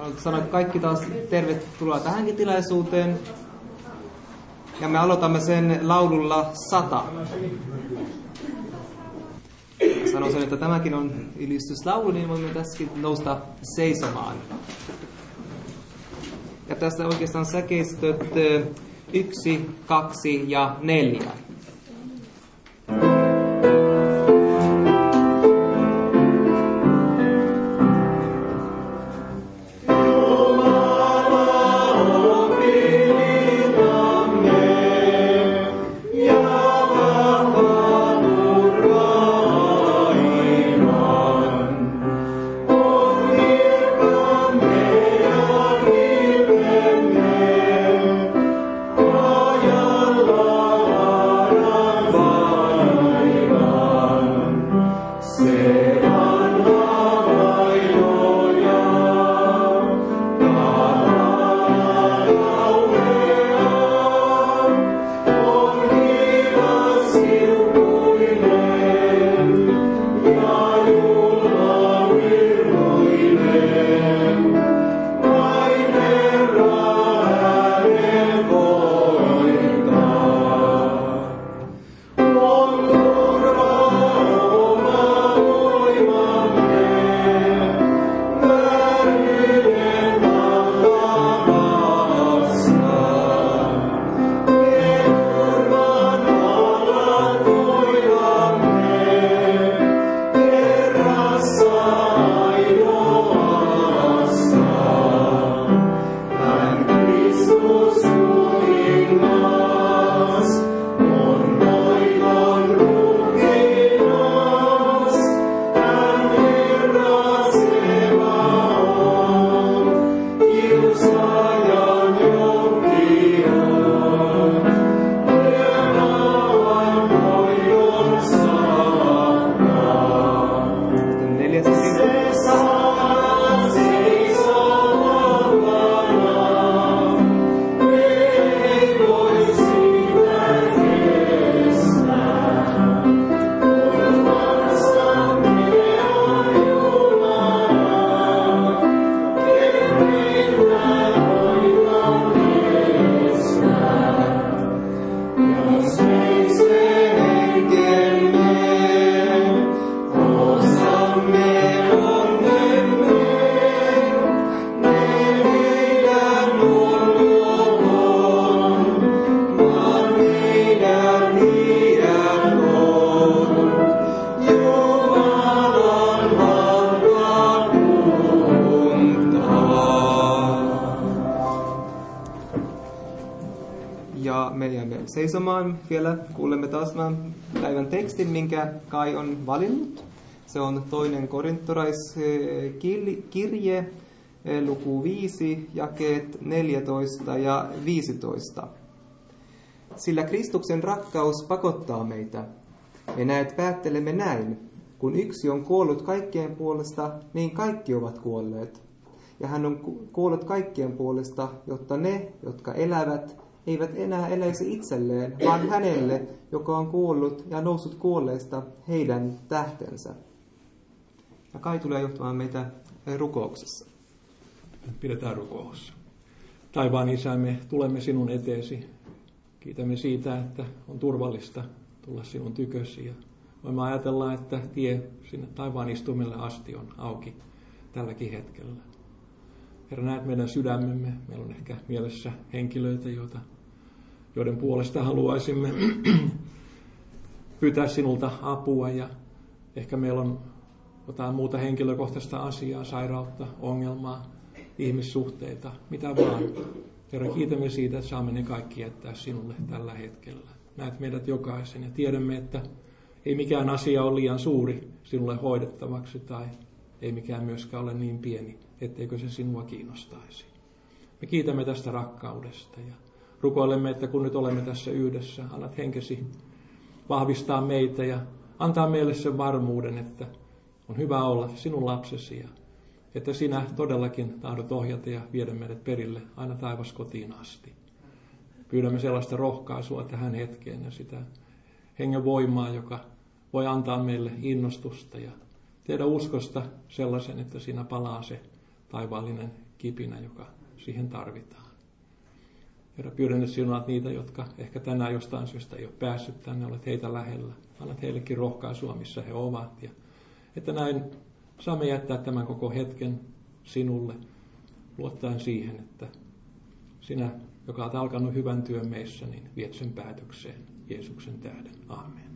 Haluan sanoa kaikki taas tervetuloa tähänkin tilaisuuteen. Ja me aloitamme sen laululla 100. Sanoisin, että tämäkin on ylistyslaulu, niin voimme tässäkin nousta seisomaan. Ja tästä oikeastaan säkeistöt 1, 2 ja 4. Seisomaan vielä kuulemme taas päivän tekstin, minkä Kai on valinnut. Se on 2. korintolaiskirje, luku 5, jakeet 14 ja 15. Sillä Kristuksen rakkaus pakottaa meitä. Me näet päättelemme näin. Kun yksi on kuollut kaikkien puolesta, niin kaikki ovat kuolleet. Ja hän on kuollut kaikkien puolesta, jotta ne, jotka elävät, eivät enää eläisi itselleen, vaan hänelle, joka on kuollut ja noussut kuolleesta, heidän tähtensä. Ja Kai tulee johtamaan meitä rukouksessa. Pidetään rukous. Taivaan Isä, me tulemme sinun eteesi. Kiitämme siitä, että on turvallista tulla sinun tykösi. Ja voimme ajatella, että tie sinne taivaan istumelle asti on auki tälläkin hetkellä. Herra, näet meidän sydämemme. Meillä on ehkä mielessä henkilöitä, joiden puolesta haluaisimme pyytää sinulta apua. Ja ehkä meillä on jotain muuta henkilökohtaista asiaa, sairautta, ongelmaa, ihmissuhteita, mitä vaan. Herra, kiitämme siitä, että saamme ne kaikki jättää sinulle tällä hetkellä. Näet meidät jokaisen ja tiedämme, että ei mikään asia ole liian suuri sinulle hoidettavaksi tai ei mikään myöskään ole niin pieni, etteikö se sinua kiinnostaisi. Me kiitämme tästä rakkaudesta ja rukoilemme, että kun nyt olemme tässä yhdessä, annat henkesi vahvistaa meitä ja antaa meille sen varmuuden, että on hyvä olla sinun lapsesi ja että sinä todellakin tahdot ohjata ja viedä meidät perille aina taivaskotiin asti. Pyydämme sellaista rohkaisua tähän hetkeen ja sitä hengen voimaa, joka voi antaa meille innostusta ja tehdä uskosta sellaisen, että siinä palaa se taivaallinen kipinä, joka siihen tarvitaan. Herra, pyydän, että siunaat niitä, jotka ehkä tänään jostain syystä ei ole päässyt tänne, olet heitä lähellä. Annat heillekin rohkaisua, missä he ovat. Ja että näin saamme jättää tämän koko hetken sinulle, luottaen siihen, että sinä, joka olet alkanut hyvän työn meissä, niin viet sen päätökseen Jeesuksen tähden. Amen.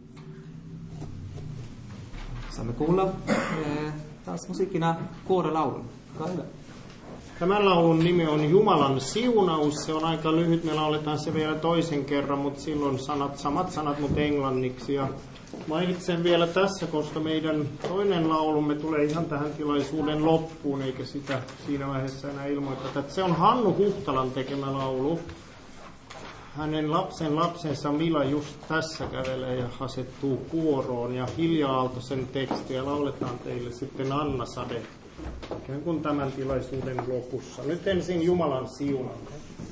Saamme kuulla taas musiikkina kuorolaulun. Tämän laulun nimi on Jumalan siunaus. Se on aika lyhyt. Me lauletaan se vielä toisen kerran, mutta silloin samat sanat, mutta englanniksi. Ja mainitsen vielä tässä, koska meidän toinen laulumme tulee ihan tähän tilaisuuden loppuun, eikä sitä siinä vaiheessa enää ilmoiteta. Se on Hannu Huhtalan tekemä laulu. Hänen lapsensa Mila just tässä kävelee ja asettuu kuoroon. Ja Hilja Aaltosen tekstiä lauletaan teille sitten Anna Sade. Ikään kuin tämän tilaisuuden lopussa. Nyt ensin Jumalan siunaus.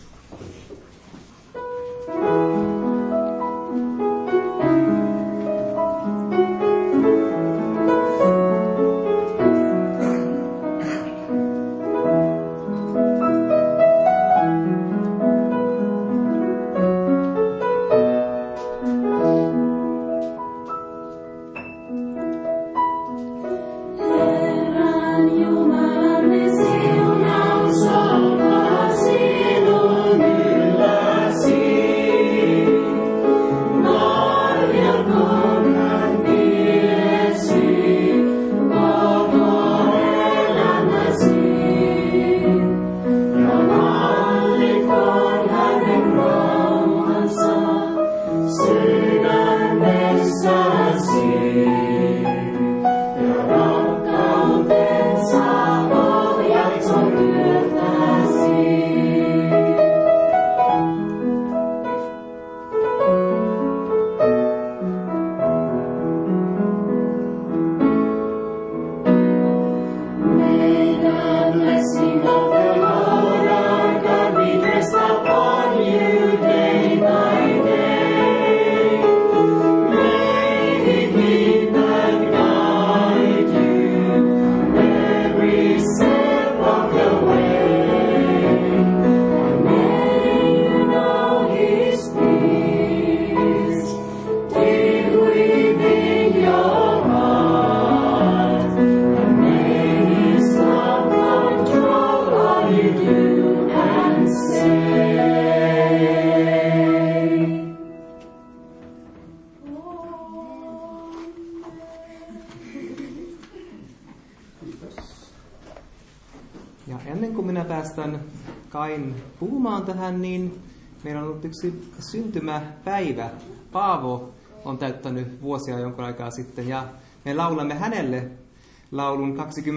Ja ennen kuin minä päästän Kain puhumaan tähän, niin meillä on ollut yksi syntymäpäivä. Paavo on täyttänyt vuosia jonkun aikaa sitten ja me laulamme hänelle laulun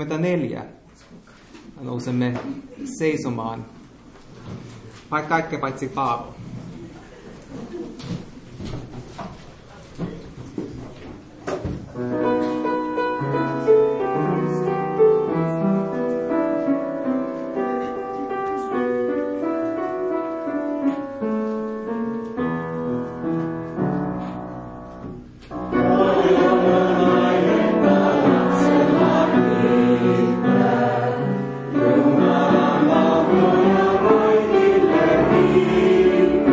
24. Nousemme seisomaan. Kaikkea paitsi Paavo. Jumala,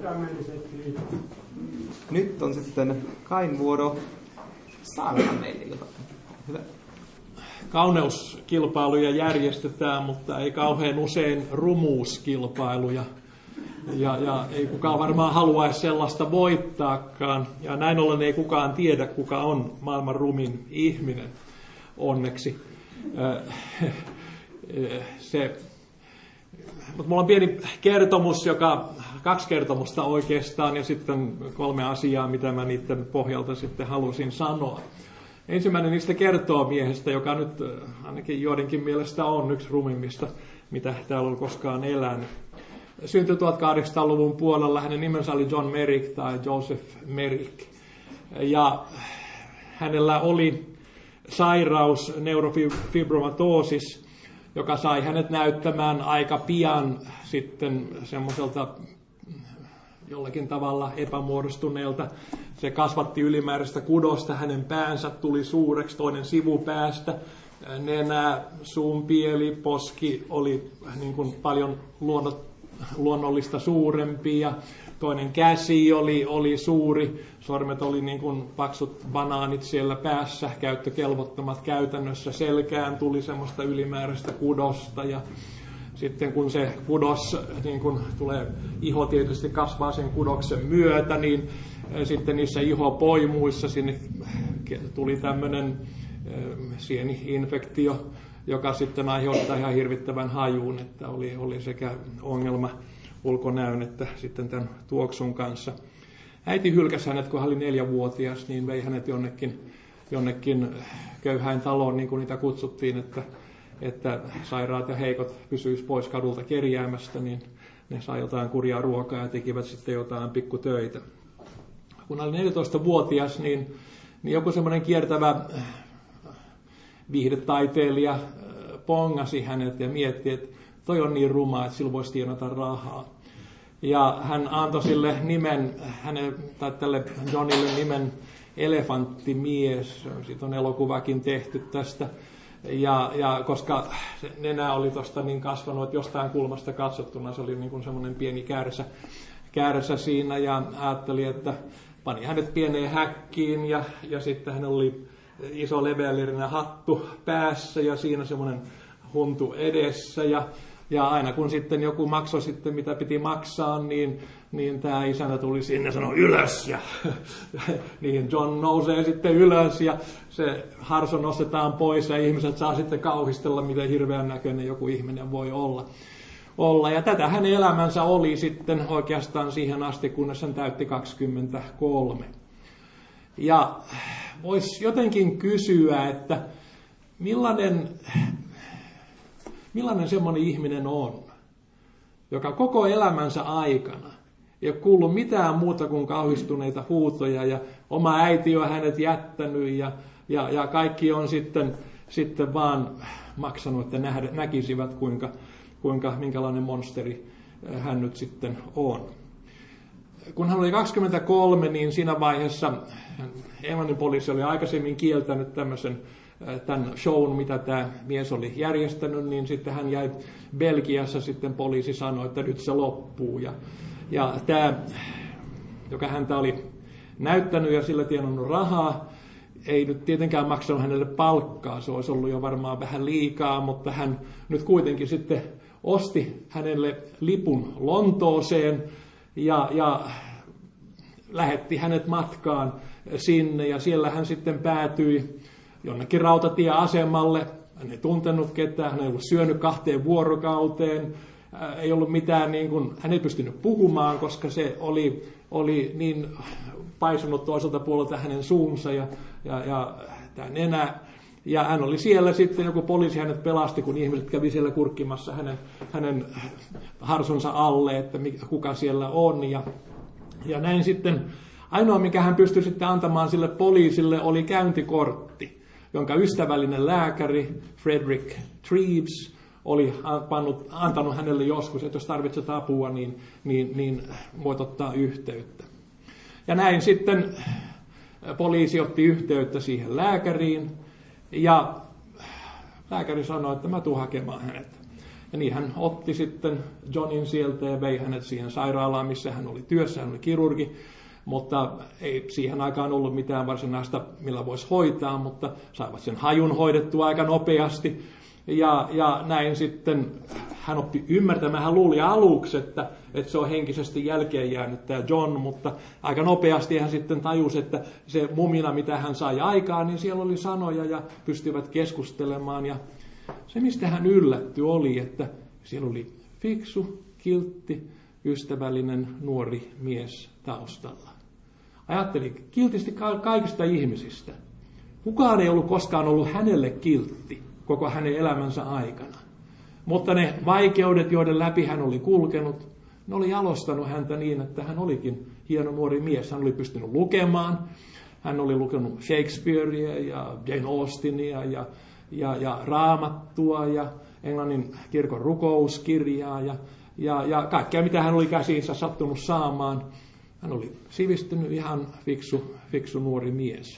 Nyt on sitten Kain vuoro saada meille jotakin. Hyvä. Kauneuskilpailuja järjestetään, mutta ei kauhean usein rumuuskilpailuja. Ja ei kukaan varmaan haluaisi sellaista voittaakaan. Ja näin ollen ei kukaan tiedä, kuka on maailman rumin ihminen, onneksi. Mutta mulla on pieni kertomus, 2 kertomusta oikeastaan, ja sitten 3 asiaa, mitä mä niiden pohjalta sitten halusin sanoa. Ensimmäinen niistä kertoo miehestä, joka nyt ainakin joidenkin mielestä on yksi rumimmista, mitä täällä on koskaan elänyt. Syntyi 1800-luvun puolella, hänen nimensä oli John Merrick tai Joseph Merrick. Ja hänellä oli sairaus, neurofibromatosis, joka sai hänet näyttämään aika pian sitten semmoiselta jollakin tavalla epämuodostuneelta. Se kasvatti ylimääräistä kudosta, hänen päänsä tuli suureksi, toinen sivupäästä, nenä, suunpieli, poski oli niin kuin paljon luonnollista suurempi ja toinen käsi oli suuri, sormet oli niin kuin paksut banaanit siellä päässä, käyttökelvottomat käytännössä, selkään tuli semmoista ylimääräistä kudosta ja sitten kun se kudos, niin kun tulee, iho tietysti kasvaa sen kudoksen myötä, niin sitten niissä ihopoimuissa sinne tuli tämmöinen sieni-infektio, joka sitten aiheuttaa ihan hirvittävän hajuun, että oli sekä ongelma ulkonäön että sitten tämän tuoksun kanssa. Äiti hylkäsi hänet, kun hän oli 4-vuotias, niin vei hänet jonnekin köyhäin taloon, niin kuin niitä kutsuttiin, että sairaat ja heikot pysyisivät pois kadulta kerjäämästä, niin ne sai jotain kurjaa ruokaa ja tekivät sitten jotain pikkutöitä. Kun hän oli 14-vuotias, niin joku semmoinen kiertävä viihdetaiteilija pongasi hänet ja mietti, että toi on niin ruma, että sillä voisi tienata rahaa. Ja hän antoi sille nimen, tälle Johnille nimen Elefanttimies, siitä on elokuvakin tehty tästä. Ja koska nenä oli tuosta niin kasvanut, että jostain kulmasta katsottuna se oli niin kuin semmoinen pieni kärsä siinä, ja ajatteli, että pani hänet pieneen häkkiin ja sitten hänellä oli iso leveällinen hattu päässä ja siinä semmoinen huntu edessä ja aina kun sitten joku maksoi sitten mitä piti maksaa, niin tämä isäntä tuli sinne ja sanoi ylös ja niin John nousee sitten ylös ja se harso nostetaan pois ja ihmiset saa sitten kauhistella, miten hirveän näköinen joku ihminen voi olla. Ja tätä hänen elämänsä oli sitten oikeastaan siihen asti, kunnes hän täytti 23. Ja voisi jotenkin kysyä, että millainen semmoinen ihminen on, joka koko elämänsä aikana ei ole kuullut mitään muuta kuin kauhistuneita huutoja ja oma äiti on hänet jättänyt ja kaikki on sitten vaan maksanut, että näkisivät minkälainen monsteri hän nyt sitten on. Kun hän oli 23, niin siinä vaiheessa Englannin poliisi oli aikaisemmin kieltänyt tämän shown, mitä tämä mies oli järjestänyt, niin sitten hän jäi Belgiassa, sitten poliisi sanoi, että nyt se loppuu. Ja tämä, joka häntä oli näyttänyt ja sillä tienannut rahaa, ei nyt tietenkään maksanut hänelle palkkaa, se olisi ollut jo varmaan vähän liikaa, mutta hän nyt kuitenkin sitten osti hänelle lipun Lontooseen ja lähetti hänet matkaan sinne ja siellä hän sitten päätyi jonnekin rautatieasemalle. Hän ei tuntenut ketään, hän ei ollut syönyt 2 vuorokauteen, ei ollut mitään, hän ei pystynyt puhumaan, koska se oli niin paisunut toiselta puolelta hänen suunsa ja tämä nenä. Ja hän oli siellä sitten, joku poliisi hänet pelasti, kun ihmiset kävi siellä kurkkimassa hänen harsonsa alle, että kuka siellä on. Ja näin sitten, ainoa mikä hän pystyi sitten antamaan sille poliisille oli käyntikortti, jonka ystävällinen lääkäri Frederick Treves oli antanut hänelle joskus, että jos tarvitset apua, niin voit ottaa yhteyttä. Ja näin sitten poliisi otti yhteyttä siihen lääkäriin, ja lääkäri sanoi, että mä tuun hakemaan hänet. Ja niin hän otti sitten Johnin sieltä ja vei hänet siihen sairaalaan, missä hän oli työssä, hän oli kirurgi. Mutta ei siihen aikaan ollut mitään varsinaista, millä voisi hoitaa, mutta saivat sen hajun hoidettua aika nopeasti. Ja näin sitten hän oppi ymmärtämään, hän luuli aluksi, että se on henkisesti jälkeen jäänyt tämä John, mutta aika nopeasti hän sitten tajusi, että se mumina, mitä hän sai aikaan, niin siellä oli sanoja ja pystyivät keskustelemaan. Ja se, mistä hän yllättyi, oli, että siellä oli fiksu, kiltti, ystävällinen nuori mies taustalla. Ajatteli kiltisti kaikista ihmisistä. Kukaan ei ollut koskaan ollut hänelle kiltti koko hänen elämänsä aikana. Mutta ne vaikeudet, joiden läpi hän oli kulkenut, ne oli jalostanut häntä niin, että hän olikin hieno nuori mies. Hän oli pystynyt lukemaan. Hän oli lukenut Shakespearea ja Jane Austenia ja Raamattua ja Englannin kirkon rukouskirjaa ja kaikkea, mitä hän oli käsiinsä sattunut saamaan. Hän oli sivistynyt, ihan fiksu nuori mies.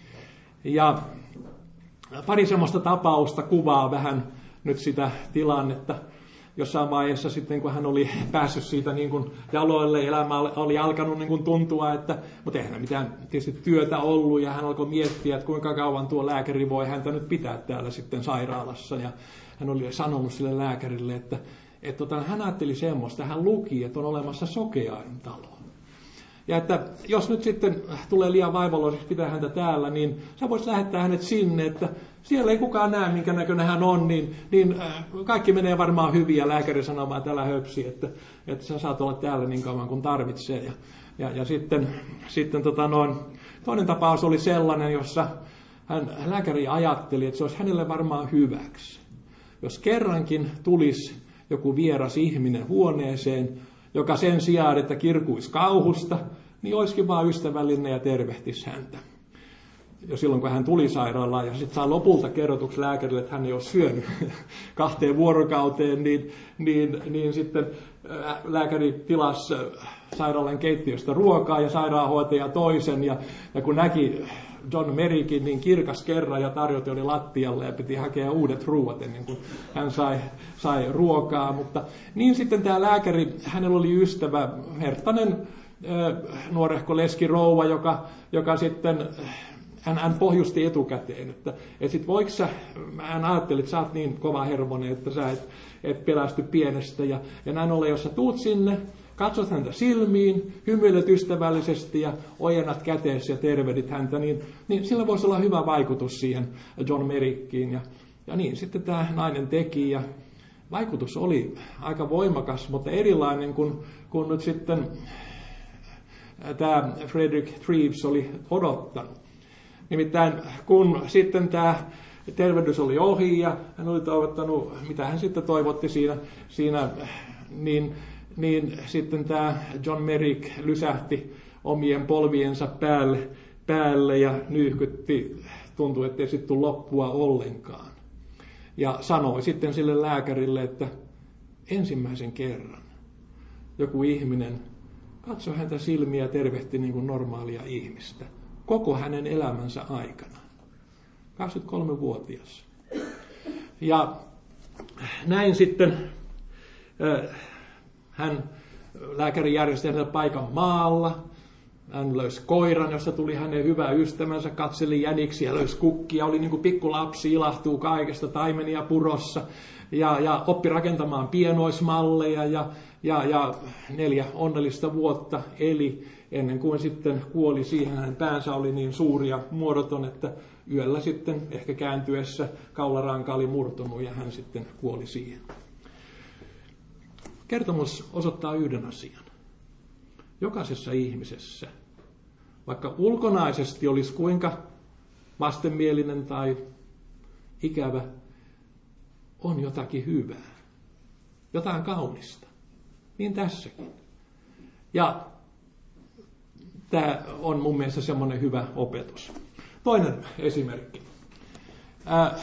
Ja pari semmoista tapausta kuvaa vähän nyt sitä tilannetta. Jossain vaiheessa sitten, kun hän oli päässyt siitä niin kuin jaloille, elämä oli alkanut niin kuin tuntua, mutta eihän mitään tietysti työtä ollut, ja hän alkoi miettiä, että kuinka kauan tuo lääkäri voi häntä nyt pitää täällä sitten sairaalassa. Ja hän oli sanonut sille lääkärille, että hän ajatteli semmoista, hän luki, että on olemassa Sokeain talo. Ja että jos nyt sitten tulee liian vaivalloiseksi pitää häntä täällä, niin sä voisit lähettää hänet sinne, että siellä ei kukaan näe, minkä näköinen hän on, niin kaikki menee varmaan hyvin, ja lääkäri sanoo vaan täällä höpsi, että sä saat olla täällä niin kauan kuin tarvitsee. Ja sitten toinen tapaus oli sellainen, jossa lääkäri ajatteli, että se olisi hänelle varmaan hyväksi. Jos kerrankin tulisi joku vieras ihminen huoneeseen, joka sen sijaan, että kirkuisi kauhusta, niin olisikin vaan ystävällinen ja tervehtisi häntä. Ja silloin, kun hän tuli sairaalaan ja sitten saa lopulta kerrotuksi lääkärille, että hän ei ole syönyt 2 vuorokauteen, niin sitten lääkäri tilasi sairaalan keittiöstä ruokaa ja sairaanhoitaja toisen. Ja kun näki John Merrickin niin kirkas kerran ja tarjote oli lattialle ja piti hakea uudet ruuat ennen kuin hän sai ruokaa. Mutta niin sitten tämä lääkäri, hänellä oli ystävä, herttainen nuorehko leskirouva, joka sitten hän pohjusti etukäteen, että sit voiko sä, hän ajatteli, että sä oot niin kova hermonen, että sä et pelästy pienestä. Ja näin ollen, jos sä tuut sinne, katsot häntä silmiin, hymyilet ystävällisesti ja ojennat käteesi ja tervehdit häntä, niin sillä voisi olla hyvä vaikutus siihen John Merrickiin. Ja niin sitten tämä nainen teki, ja vaikutus oli aika voimakas, mutta erilainen kuin nyt sitten tämä Frederick Treves oli odottanut. Nimittäin kun sitten tämä tervehdys oli ohi ja hän oli toivottanut, mitä hän sitten toivotti siinä niin sitten tämä John Merrick lysähti omien polviensa päälle ja nyyhkytti, tuntui, ettei sitten tule loppua ollenkaan. Ja sanoi sitten sille lääkärille, että ensimmäisen kerran joku ihminen katsoi häntä silmiä ja tervehti niin kuin normaalia ihmistä koko hänen elämänsä aikana. 23-vuotias. Ja näin sitten lääkäri järjesti hänelle paikan maalla. Hän löysi koiran, josta tuli hänen hyvä ystävänsä, katseli jäniksiä, löysi kukkia, oli niin kuin pikkulapsi, ilahtuu kaikesta, taimenia purossa. Ja oppi rakentamaan pienoismalleja ja 4 onnellista vuotta eli ennen kuin sitten kuoli siihen. Hänen päänsä oli niin suuri ja muodoton, että yöllä sitten ehkä kääntyessä kaularanka oli murtunut ja hän sitten kuoli siihen. Kertomus osoittaa yhden asian. Jokaisessa ihmisessä, vaikka ulkonaisesti olisi kuinka vastenmielinen tai ikävä, on jotakin hyvää, jotain kaunista. Niin tässäkin. Ja tämä on mun mielestä semmoinen hyvä opetus. Toinen esimerkki.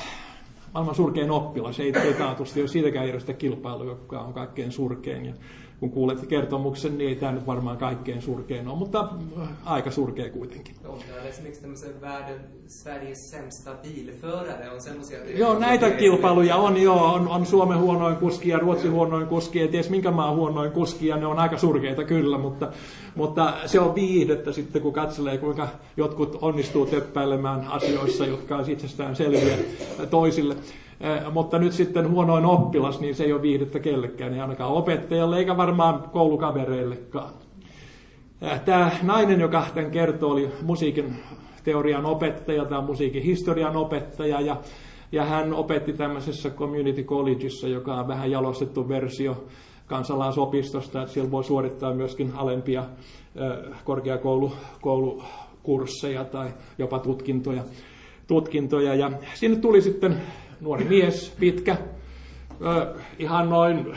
Maailman surkein oppilas, ei taatusti ole siitäkään järjestä kilpailua, joka on kaikkein surkein. Ja kun kuulet kertomuksen, niin ei tämä nyt varmaan kaikkein surkein ole, mutta aika surkea kuitenkin. On esimerkiksi tämmöisen Sveriges sämsta bilförare on semmoisia... Joo, näitä kilpailuja on Suomen huonoin kuski ja Ruotsin huonoin kuski, ja ties minkä maan huonoin kuski, ja ne on aika surkeita kyllä, mutta se on viihdettä sitten, kun katselee, kuinka jotkut onnistuu töppäilemään asioissa, jotka on itsestään selviä toisille. Mutta nyt sitten huonoin oppilas, niin se ei ole viihdettä kellekään, ei ainakaan opettajalle, eikä varmaan koulukavereillekaan. Tämä nainen, joka tämän kertoo, oli musiikin teorian opettaja tai musiikin historian opettaja, ja hän opetti tämmöisessä community collegeissa, joka on vähän jalostettu versio kansalaisopistosta, että siellä voi suorittaa myöskin alempia korkeakoulukursseja tai jopa tutkintoja. Ja sinne tuli sitten nuori mies, pitkä, ihan noin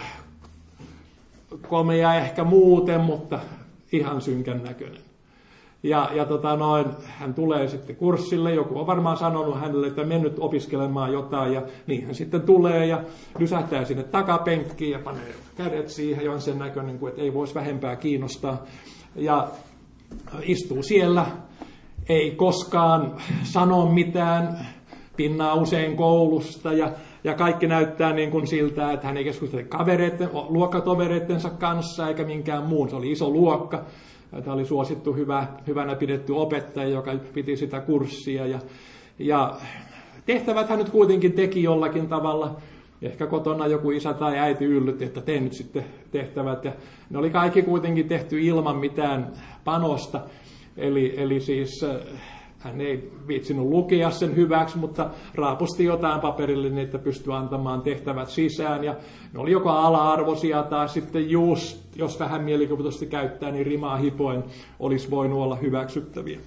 komea ehkä muuten, mutta ihan synkän näköinen. Ja hän tulee sitten kurssille, joku on varmaan sanonut hänelle, että mene nyt opiskelemaan jotain, ja niin hän sitten tulee ja lysähtää sinne takapenkkiin ja panee kädet siihen, ja on sen näköinen, että ei voisi vähempää kiinnostaa. Ja istuu siellä, ei koskaan sano mitään, pinnaa usein koulusta, ja kaikki näyttää niin kuin siltä, että hän ei keskustele luokkatovereittensa kanssa eikä minkään muun. Se oli iso luokka. Tämä oli suosittu hyvänä pidetty opettaja, joka piti sitä kurssia. Ja tehtävät hän nyt kuitenkin teki jollakin tavalla. Ehkä kotona joku isä tai äiti yllytti, että tee nyt sitten tehtävät. Ja ne oli kaikki kuitenkin tehty ilman mitään panosta. Eli siis hän ei viitsinyt lukea sen hyväksi, mutta raapusti jotain paperille, niin että pystyi antamaan tehtävät sisään. Ja ne oli joko ala-arvoisia tai sitten just, jos vähän mielikuvitusta käyttää, niin rimaa hipoen olisi voinut olla hyväksyttäviä.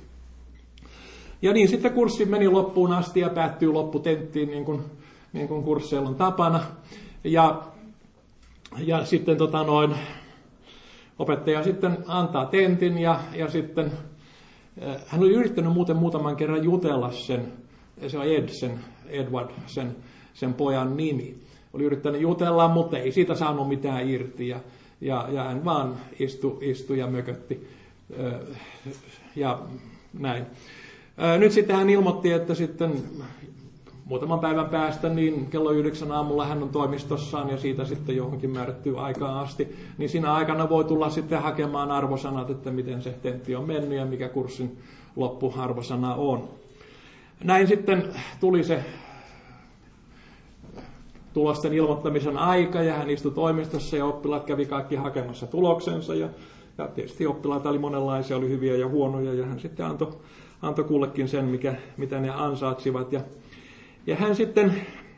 Ja niin sitten kurssi meni loppuun asti ja päättyy lopputenttiin, niin kuin kursseilla on tapana. Ja sitten opettaja sitten antaa tentin ja sitten hän oli yrittänyt muutaman kerran jutella se on Edward, sen pojan nimi. Oli yrittänyt jutella, mutta ei siitä saanut mitään irti ja hän vaan istui ja mökötti ja näin. Nyt sitten hän ilmoitti, että sitten muutaman päivän päästä, niin kello 9 aamulla hän on toimistossaan ja siitä sitten johonkin määrättyyn aikaan asti, niin siinä aikana voi tulla sitten hakemaan arvosanat, että miten se tentti on mennyt ja mikä kurssin loppuarvosana on. Näin sitten tuli se tulosten ilmoittamisen aika ja hän istui toimistossa ja oppilaat kävi kaikki hakemassa tuloksensa ja tietysti oppilaita oli monenlaisia, oli hyviä ja huonoja ja hän sitten antoi kullekin sen, mitä ne ansaitsivat. Ja hän sitten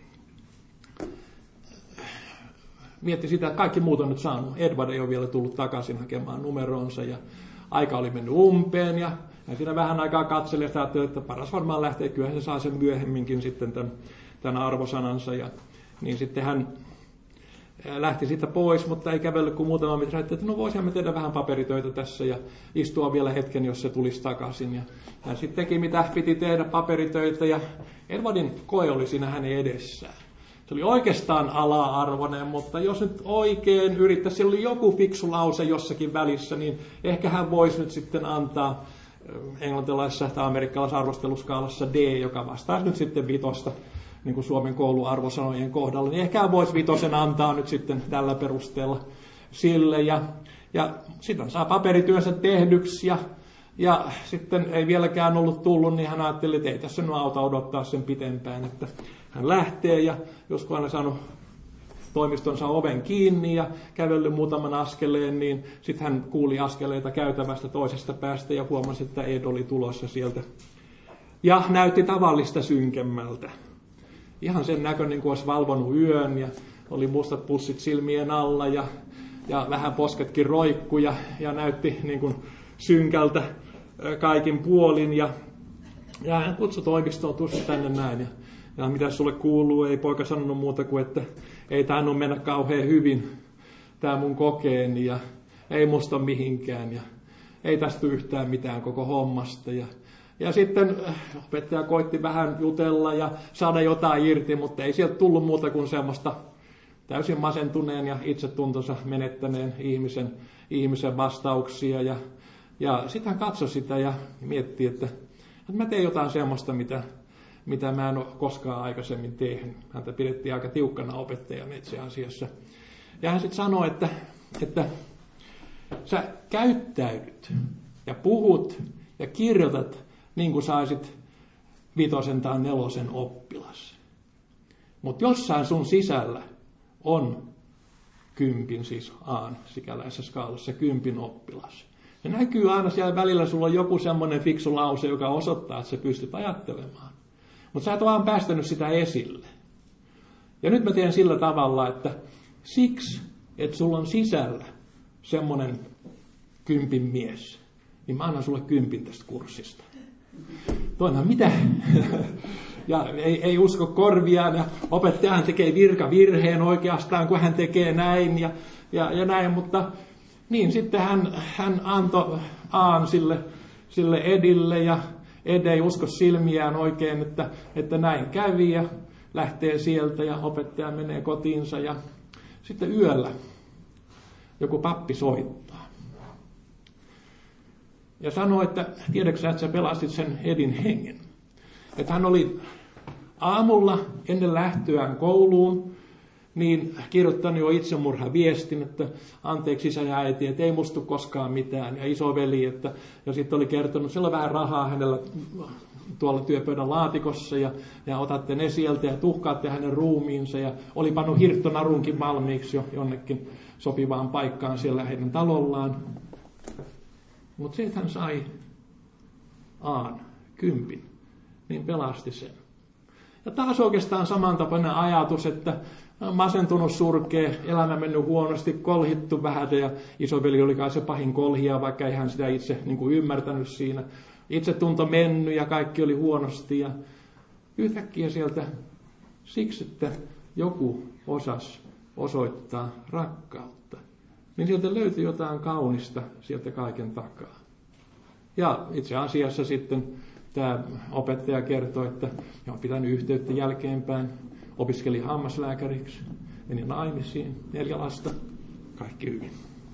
mietti sitä, että kaikki muut on nyt saanut. Edward ei ole vielä tullut takaisin hakemaan numeronsa ja aika oli mennyt umpeen ja hän siinä vähän aikaa katseli ja ajatteli, että paras varmaan lähtee, kyllähän se saa sen myöhemminkin sitten tämän arvosanansa. Ja niin sitten hän lähti siitä pois, mutta ei kävellyt kuin muutama metri, että no voisimme tehdä vähän paperitöitä tässä ja istua vielä hetken, jos se tulisi takaisin. Ja hän sitten teki mitä piti tehdä paperitöitä ja Edwardin koe oli siinä hänen edessään. Se oli oikeastaan ala-arvoinen, mutta jos nyt oikein yrittäisi, siellä oli joku fiksu lause jossakin välissä, niin ehkä hän voisi nyt sitten antaa englantilaisessa tai amerikkalaisessa arvosteluskaalassa D, joka vastaisi nyt sitten 5, niin kuin Suomen kouluarvosanojen kohdalla, niin ehkä voisi 5 antaa nyt sitten tällä perusteella sille. Ja sitten saa paperityönsä tehdyksi ja sitten ei vieläkään ollut tullut, niin hän ajatteli, että ei tässä nyt auta odottaa sen pitempään, että hän lähtee ja joskus hän saanut toimistonsa oven kiinni ja kävellyt muutaman askeleen, niin sitten hän kuuli askeleita käytävästä toisesta päästä ja huomasi, että Ed oli tulossa sieltä. Ja näytti tavallista synkemmältä. Ihan sen näköinen, kuin olisi valvonut yön ja oli mustat pussit silmien alla ja vähän posketkin roikkuja ja näytti niin kuin synkältä kaikin puolin. Ja hän kutsui toimistoon, tussi tänne näin. Ja mitä sulle kuuluu, ei poika sanonut muuta kuin, että ei tainnut mennä kauhean hyvin tämä mun kokeeni ja ei musta mihinkään ja ei tästä yhtään mitään koko hommasta. Ja sitten opettaja koitti vähän jutella ja saada jotain irti, mutta ei sieltä tullut muuta kuin semmoista täysin masentuneen ja itsetuntonsa menettäneen ihmisen vastauksia. Ja sitten hän katsoi sitä ja mietti, että mä teen jotain semmoista, mitä mä en ole koskaan aikaisemmin tehnyt. Häntä pidettiin aika tiukkana opettajana itse asiassa. Ja hän sitten sanoi, että sä käyttäydyt ja puhut ja kirjoitat niin kuin saisit 5. tai 4. oppilas. Mutta jossain sun sisällä on 10, siis A:n sikäläisessä skaalassa 10 oppilas. Ja näkyy aina siellä välillä, sulla on joku semmoinen fiksu lause, joka osoittaa, että sä pystyt ajattelemaan. Mutta sä et vaan päästänyt sitä esille. Ja nyt mä teen sillä tavalla, että siksi, että sulla on sisällä semmoinen 10 mies, niin mä annan sulle 10 tästä kurssista. Toinen, mitä? Ja ei usko korviaan, ja opettajahan tekee virkavirheen oikeastaan, kun hän tekee näin ja näin, mutta niin sitten hän antoi A:n sille Edille, ja Ed ei usko silmiään oikein, että näin kävi, ja lähtee sieltä, ja opettaja menee kotiinsa, ja sitten yöllä joku pappi soittaa. Ja sanoo, että tiedätkö sä, että sä pelastit sen Edin hengen. Että hän oli aamulla ennen lähtöään kouluun, niin kirjoittanut jo itsemurhaviestin, että anteeksi isä ja äiti, että ei mustu koskaan mitään. Ja isoveli, ja sitten oli kertonut, että siellä on vähän rahaa hänellä tuolla työpöydän laatikossa, ja otatte ne sieltä ja tuhkaatte hänen ruumiinsa. Ja oli pannut hirttonarunkin valmiiksi jo jonnekin sopivaan paikkaan siellä heidän talollaan. Mutta se, että hän sai A:n 10, niin pelasti sen. Ja taas oikeastaan samantapainen ajatus, että masentunut, surkea, elämä mennyt huonosti, kolhittu vähän, ja isoveli oli kai se pahin kolhia, vaikka ei hän sitä itse niin kuin ymmärtänyt siinä. Itsetunto mennyt ja kaikki oli huonosti, ja yhtäkkiä sieltä siksi, että joku osasi osoittaa rakkautta, niin sieltä löytyi jotain kaunista sieltä kaiken takaa. Ja itse asiassa sitten tämä opettaja kertoi, että on pitänyt yhteyttä jälkeenpäin, opiskeli hammaslääkäriksi, meni naimisiin, 4 lasta, kaikki hyvin.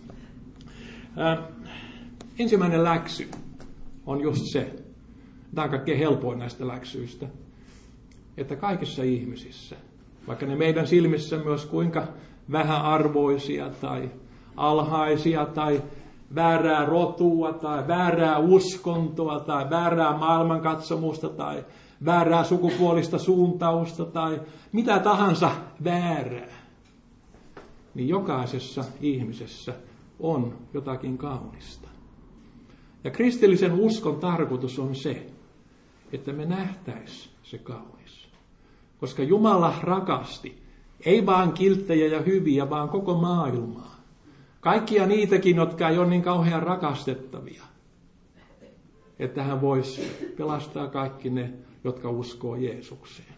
Ensimmäinen läksy on just se, tämä on kaikkein helpoin näistä läksyistä, että kaikissa ihmisissä, vaikka ne meidän silmissä myös kuinka vähäarvoisia tai alhaisia tai väärää rotua tai väärää uskontoa tai väärää maailmankatsomusta tai väärää sukupuolista suuntausta tai mitä tahansa väärää, niin jokaisessa ihmisessä on jotakin kaunista. Ja kristillisen uskon tarkoitus on se, että me nähtäisiin se kaunis. Koska Jumala rakasti, ei vaan kilttejä ja hyviä, vaan koko maailmaa. Kaikkia niitäkin, jotka ei ole niin kauhean rakastettavia, että hän voisi pelastaa kaikki ne, jotka uskoo Jeesukseen.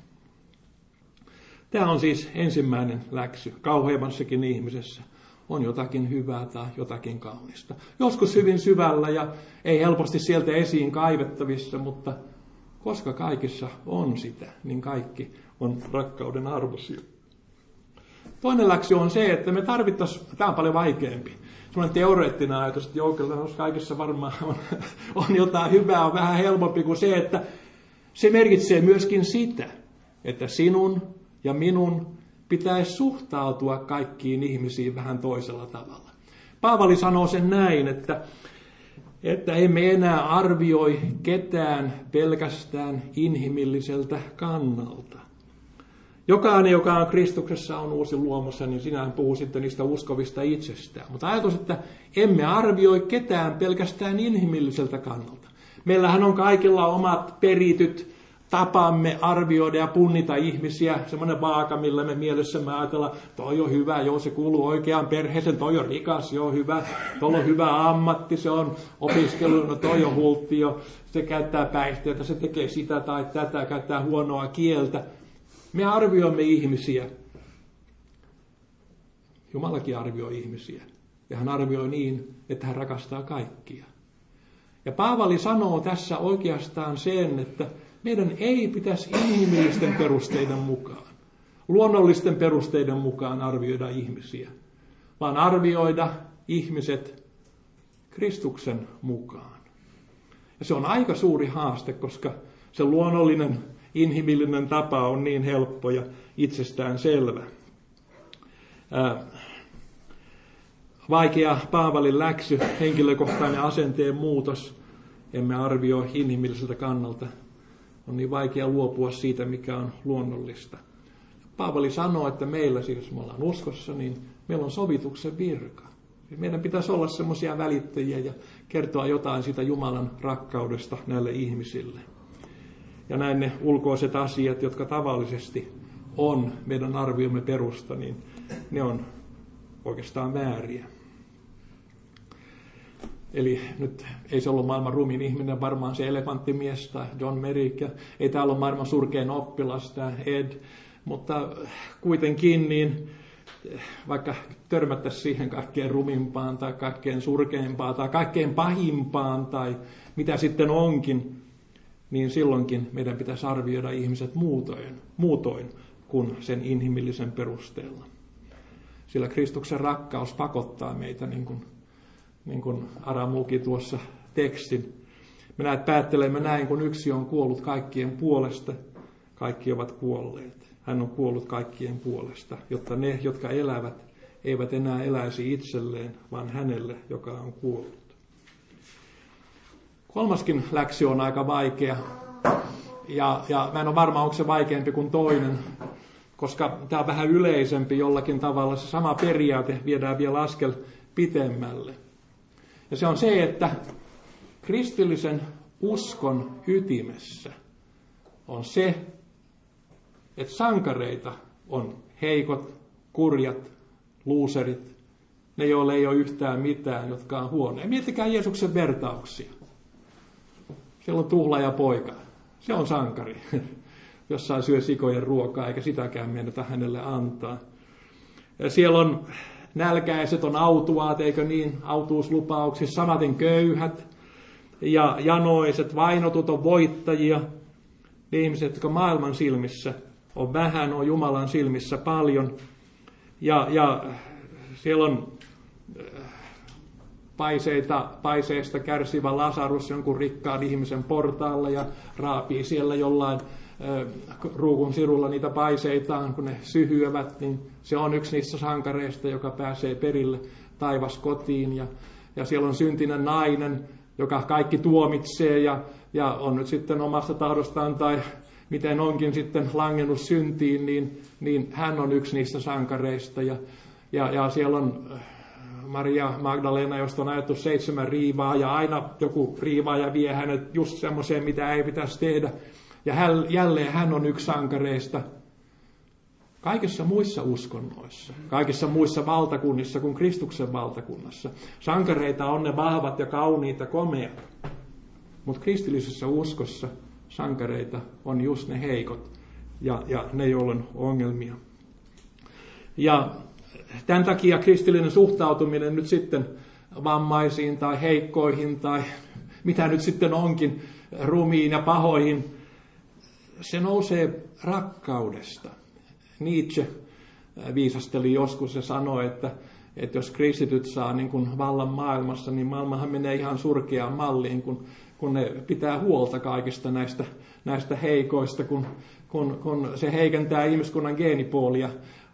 Tämä on siis ensimmäinen läksy. Kauheimmassakin ihmisessä on jotakin hyvää tai jotakin kaunista. Joskus hyvin syvällä ja ei helposti sieltä esiin kaivettavissa, mutta koska kaikissa on sitä, niin kaikki on rakkauden arvoisia. Toinen läksy on se, että me tarvittaisiin, tämä on paljon vaikeampi, sellainen teoreettinen ajatus, että joukilla kaikessa varmaan on jotain hyvää, on vähän helpompi kuin se, että se merkitsee myöskin sitä, että sinun ja minun pitäisi suhtautua kaikkiin ihmisiin vähän toisella tavalla. Paavali sanoo sen näin, että emme enää arvioi ketään pelkästään inhimilliseltä kannalta. Jokainen, joka on Kristuksessa, on uusi luomossa, niin sinähän puhuu sitten niistä uskovista itsestään. Mutta ajatus, että emme arvioi ketään pelkästään inhimilliseltä kannalta. Meillähän on kaikilla omat perityt tapamme arvioida ja punnita ihmisiä. Semmoinen vaaka, millä me mielessämme ajatellaan, toi on hyvä, joo, se kuuluu oikeaan perheeseen, toi on rikas, joo, hyvä, tuolla on hyvä ammatti, se on opiskelu, no toi on hultti, jo, se käyttää päihteitä, se tekee sitä tai tätä, käyttää huonoa kieltä. Me arvioimme ihmisiä. Jumalakin arvioi ihmisiä. Ja hän arvioi niin, että hän rakastaa kaikkia. Ja Paavali sanoo tässä oikeastaan sen, että meidän ei pitäisi inhimillisten perusteiden mukaan luonnollisten perusteiden mukaan arvioida ihmisiä, vaan arvioida ihmiset Kristuksen mukaan. Ja se on aika suuri haaste, koska se luonnollinen, inhimillinen tapa on niin helppo ja itsestään selvä. Vaikea Paavalin läksy, henkilökohtainen asenteen muutos, emme arvioi inhimilliseltä kannalta. On niin vaikea luopua siitä, mikä on luonnollista. Paavali sanoo, että meillä, siis me ollaan uskossa, niin meillä on sovituksen virka. Meidän pitäisi olla semmoisia välittäjiä ja kertoa jotain siitä Jumalan rakkaudesta näille ihmisille. Ja näin ne ulkoiset asiat, jotka tavallisesti on meidän arviomme perusta, niin ne on oikeastaan vääriä. Eli nyt ei se ollut maailman rumin ihminen, varmaan se elefanttimies tai John Merrick, ei täällä ole maailman surkein oppilas tämä Ed, mutta kuitenkin niin vaikka törmättäisiin siihen kaikkein rumimpaan tai kaikkein surkeimpaan tai kaikkein pahimpaan tai mitä sitten onkin, niin silloinkin meidän pitäisi arvioida ihmiset muutoin kuin sen inhimillisen perusteella. Sillä Kristuksen rakkaus pakottaa meitä, niin kuin Aram luki tuossa tekstin. Me näet päättelemme näin, kun yksi on kuollut kaikkien puolesta, kaikki ovat kuolleet. Hän on kuollut kaikkien puolesta, jotta ne, jotka elävät, eivät enää eläisi itselleen, vaan hänelle, joka on kuollut. Kolmaskin läksy on aika vaikea, ja mä en ole varma, onko se vaikeampi kuin toinen, koska tämä on vähän yleisempi jollakin tavalla. Se sama periaate viedään vielä askel pitemmälle. Ja se on se, että kristillisen uskon ytimessä on se, että sankareita on heikot, kurjat, luuserit, ne joille ei ole yhtään mitään, jotka on huonoja. Miettikää Jeesuksen vertauksia. Siellä on tuhlaaja poika. Se on sankari. Jossain syö sikojen ruokaa, eikä sitäkään mennä hänelle antaa. Ja siellä on nälkäiset, on autuaat, eikö niin, autuuslupauksissa, samaten köyhät ja janoiset, vainotut on voittajia. Ne ihmiset, jotka maailman silmissä on vähän, on Jumalan silmissä paljon. Ja siellä on paiseista kärsivä Lasarus jonkun rikkaan ihmisen portaalla ja raapii siellä jollain ruukun sirulla niitä paiseitaan, kun ne syhyävät, niin se on yksi niistä sankareista, joka pääsee perille taivaskotiin. Ja siellä on syntinen nainen, joka kaikki tuomitsee ja on nyt sitten omasta tahdostaan tai miten onkin sitten langennut syntiin, niin hän on yksi niistä sankareista. Ja siellä on Maria Magdalena, josta on ajettu 7 riivaa ja aina joku riivaaja vie hänet just semmoiseen, mitä ei pitäisi tehdä. Ja jälleen hän on yksi sankareista. Kaikissa muissa uskonnoissa, kaikissa muissa valtakunnissa kuin Kristuksen valtakunnassa. Sankareita on ne vahvat ja kauniit ja komeat. Mutta kristillisessä uskossa sankareita on just ne heikot ja ne, joilla on ongelmia. Ja tämän takia kristillinen suhtautuminen nyt sitten vammaisiin tai heikkoihin tai mitä nyt sitten onkin, rumiin ja pahoihin, se nousee rakkaudesta. Nietzsche viisasteli joskus ja sanoi, että jos kristityt saa niin kuin vallan maailmassa, niin maailmahan menee ihan surkeaan malliin, kun ne pitää huolta kaikista näistä heikoista, kun se heikentää ihmiskunnan geenipuolia,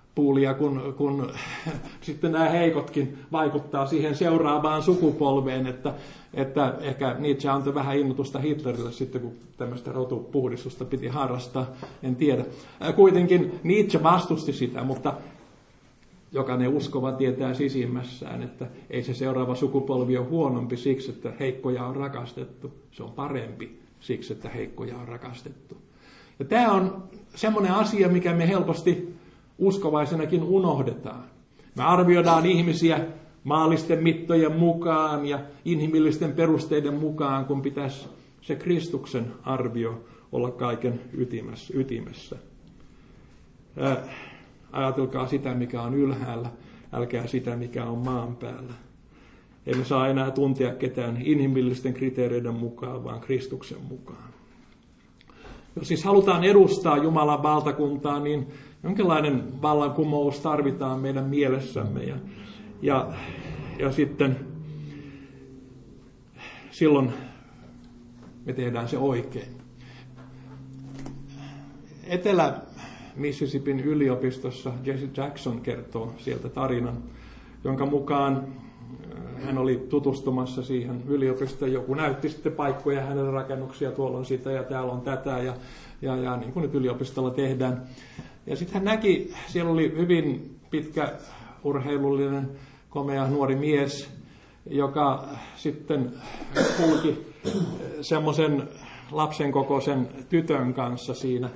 kun sitten nämä heikotkin vaikuttaa siihen seuraavaan sukupolveen, että ehkä Nietzsche antoi vähän innotusta Hitlerille sitten, kun tämmöistä rotupuhdistusta piti harrastaa, en tiedä. Kuitenkin Nietzsche vastusti sitä, mutta jokainen uskova tietää sisimmässään, että ei se seuraava sukupolvi ole huonompi siksi, että heikkoja on rakastettu. Se on parempi siksi, että heikkoja on rakastettu. Ja tämä on semmoinen asia, mikä me helposti uskovaisenakin unohdetaan. Me arvioidaan ihmisiä maallisten mittojen mukaan ja inhimillisten perusteiden mukaan, kun pitäisi se Kristuksen arvio olla kaiken ytimessä. Ajatelkaa sitä, mikä on ylhäällä, älkää sitä, mikä on maan päällä. Emme saa enää tuntea ketään inhimillisten kriteereiden mukaan, vaan Kristuksen mukaan. Jos siis halutaan edustaa Jumalan valtakuntaa, niin jonkinlainen vallankumous tarvitaan meidän mielessämme ja sitten silloin me tehdään se oikein. Etelä-Mississippin yliopistossa Jesse Jackson kertoo sieltä tarinan, jonka mukaan hän oli tutustumassa siihen yliopistoon. Joku näytti sitten paikkoja, hänelle rakennuksia, tuolla on sitä ja täällä on tätä ja niin kuin nyt yliopistolla tehdään. Ja sitten hän näki, siellä oli hyvin pitkä urheilullinen, komea nuori mies, joka sitten kulki semmoisen lapsen kokoisen tytön kanssa siinä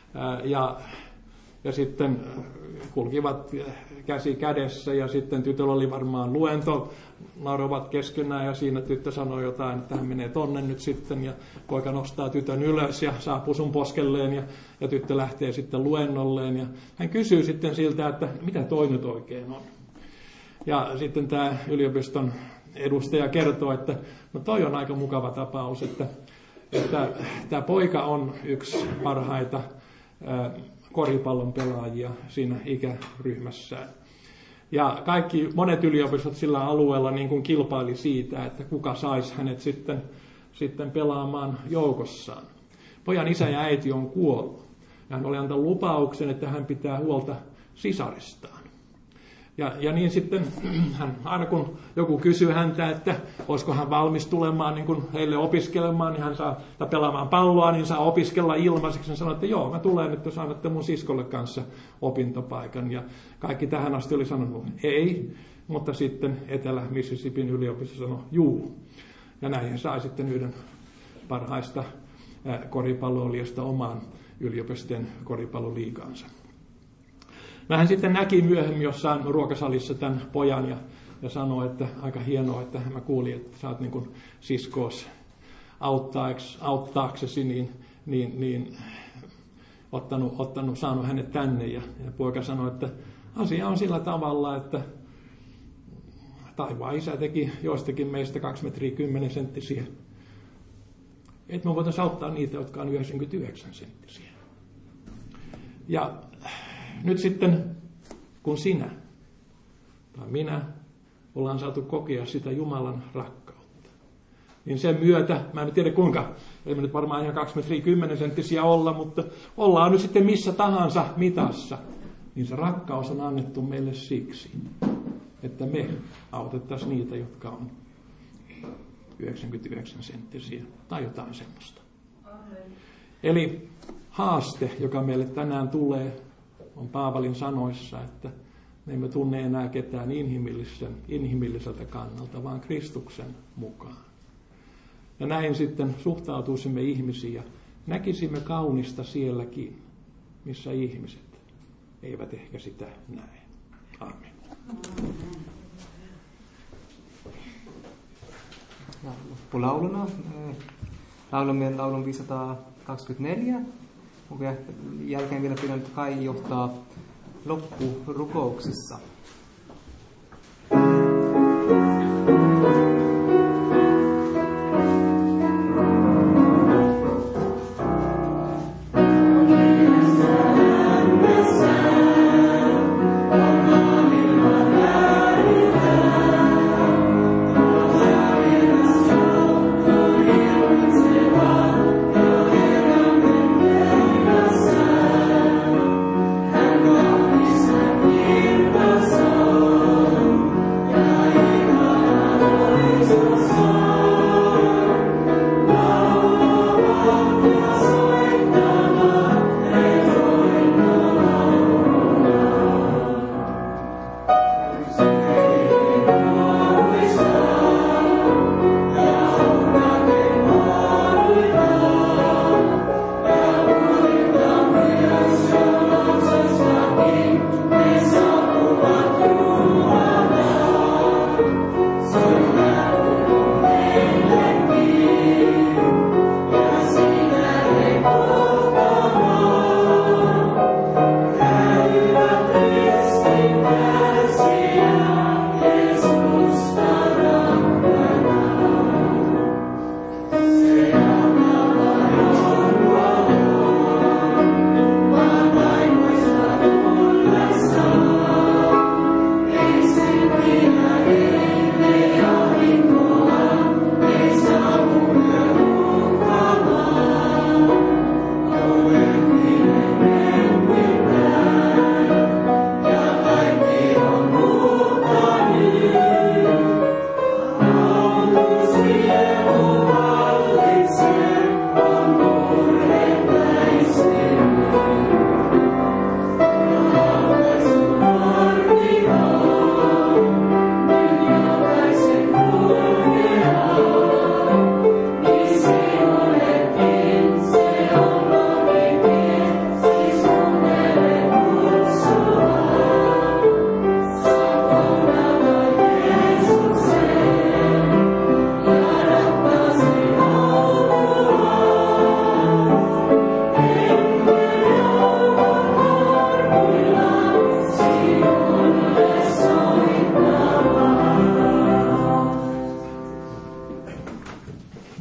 ja sitten kulkivat käsi kädessä ja sitten tytöllä oli varmaan luento, nauroivat keskenään ja siinä tyttö sanoi jotain, että hän menee tonne nyt sitten ja poika nostaa tytön ylös ja saa pusun poskelleen ja tyttö lähtee sitten luennolleen ja hän kysyy sitten siltä, että mitä toi nyt oikein on. Ja sitten tämä yliopiston edustaja kertoo, että no toi on aika mukava tapaus, että tämä poika on yksi parhaita koripallon pelaajia siinä ikäryhmässään. Ja monet yliopistot sillä alueella niin kuin kilpaili siitä, että kuka saisi hänet sitten pelaamaan joukossaan. Pojan isä ja äiti on kuollut. Ja hän oli antanut lupauksen, että hän pitää huolta sisaristaan. Ja niin sitten aina kun joku kysyy häntä, että olisiko hän valmis tulemaan niin kuin heille opiskelemaan, niin hän saa, tai pelaamaan palloa, niin saa opiskella ilmaiseksi. Hän sanoi, että joo, mä tulen, että jos annatte mun siskolle kanssa opintopaikan. Ja kaikki tähän asti oli sanonut ei, mutta sitten Etelä-Mississippin yliopisto sanoi juu. Ja näin hän sai sitten yhden parhaista koripalloilijoista omaan yliopiston koripalloliigaansa. Mä sitten näki myöhemmin jossain ruokasalissa tämän pojan ja sanoi, että aika hienoa, että mä kuulin, että sä oot niin kuin siskoos auttaaksesi niin saanut hänet tänne. Ja poika sanoi, että asia on sillä tavalla, että taivaan isä teki joistakin meistä 2 metriä 10 senttisiä. Että me voitaisiin auttaa niitä, jotka on 99 senttisiä. Ja nyt sitten, kun sinä tai minä ollaan saatu kokea sitä Jumalan rakkautta, niin sen myötä, mä en tiedä kuinka, ei me nyt varmaan ihan 2 metriä 10 senttisiä olla, mutta ollaan nyt sitten missä tahansa mitassa, niin se rakkaus on annettu meille siksi, että me autettaisiin niitä, jotka on 99 senttisiä tai jotain semmoista. Eli haaste, joka meille tänään tulee, on Paavalin sanoissa, että me emme tunne enää ketään inhimilliseltä kannalta, vaan Kristuksen mukaan. Ja näin sitten suhtautuisimme ihmisiin ja näkisimme kaunista sielläkin, missä ihmiset eivät ehkä sitä näe. Aamen. Ja loppulauluna laulamme laulun 524. Jälkeen vielä pyydän, että Kai johtaa loppurukouksissa.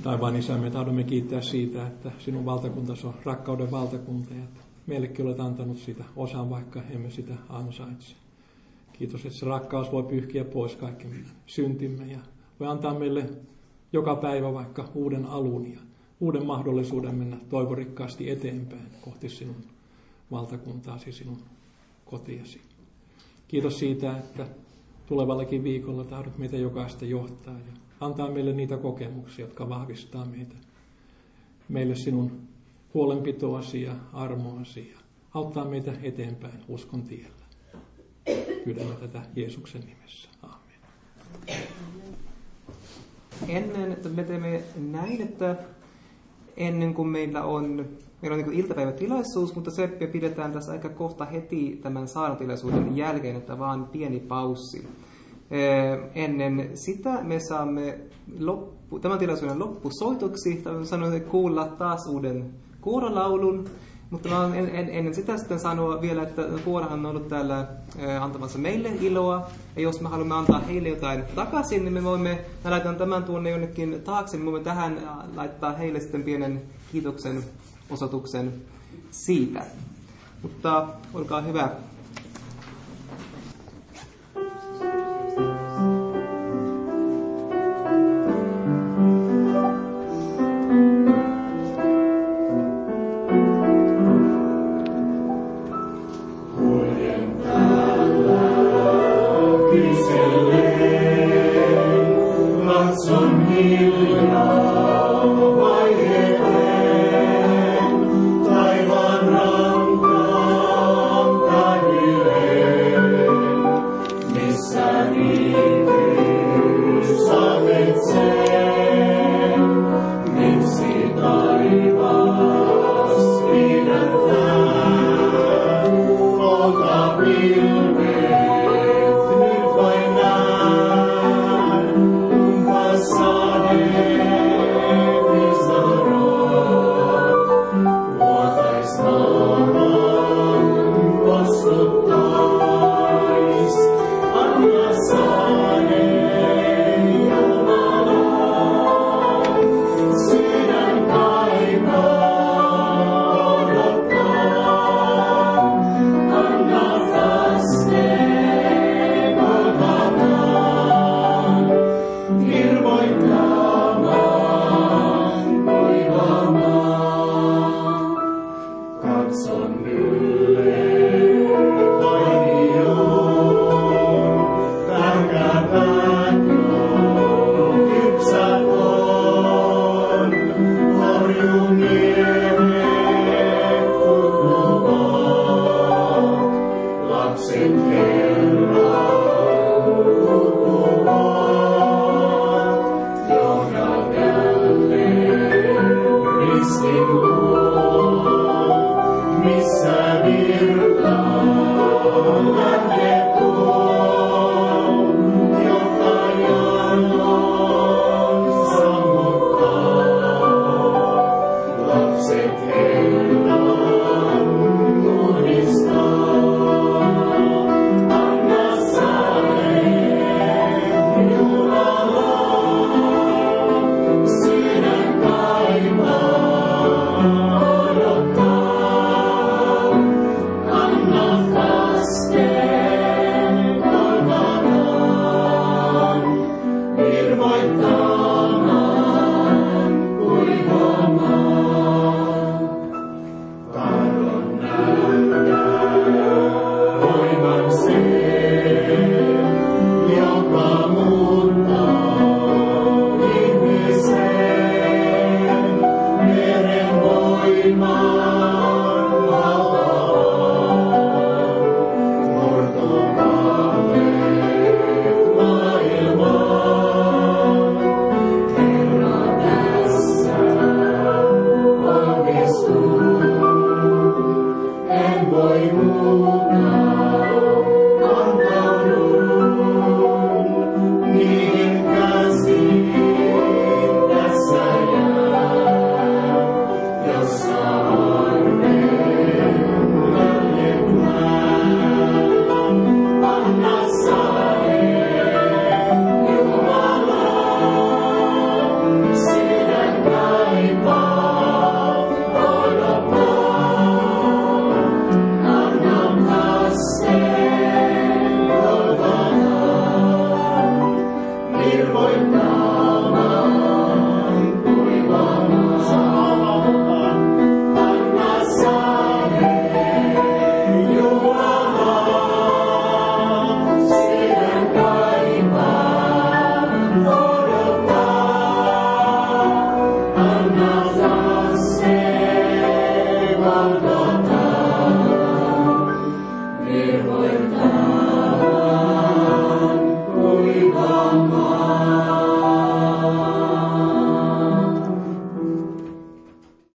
Taivaan Isä, me tahdomme kiittää siitä, että sinun valtakuntasi on rakkauden valtakunta ja meillekin olet antanut sitä osan, vaikka emme sitä ansaitse. Kiitos, että se rakkaus voi pyyhkiä pois kaikki meidän syntimme ja voi antaa meille joka päivä vaikka uuden alun ja uuden mahdollisuuden mennä toivorikkaasti eteenpäin kohti sinun valtakuntaasi, sinun kotiasi. Kiitos siitä, että tulevallakin viikolla tahdot meitä jokaista johtaa ja antaa meille niitä kokemuksia, jotka vahvistaa meille sinun huolenpitoasi ja armoasi ja auttaa meitä eteenpäin uskon tiellä. Pyydämme tätä Jeesuksen nimessä. Aamen. Ennen me teemme näin, että ennen kuin meillä on niin kuin iltapäivätilaisuus, mutta se pidetään tässä aika kohta heti tämän saarnatilaisuuden jälkeen, että vaan pieni paussi. Ennen sitä me saamme tämän tilaisuuden loppusoitoksi, sanoin kuulla taas uuden kuorolaulun, mutta mä olen ennen sitä sitten sanoa vielä, että kuorahan on ollut täällä antamassa meille iloa, ja jos me haluamme antaa heille jotain takaisin, niin me laitetaan tämän tuonne jonnekin taakse, niin me voimme tähän laittaa heille sitten pienen kiitoksen osoituksen siitä. Mutta olkaa hyvä. Katson hiljaa.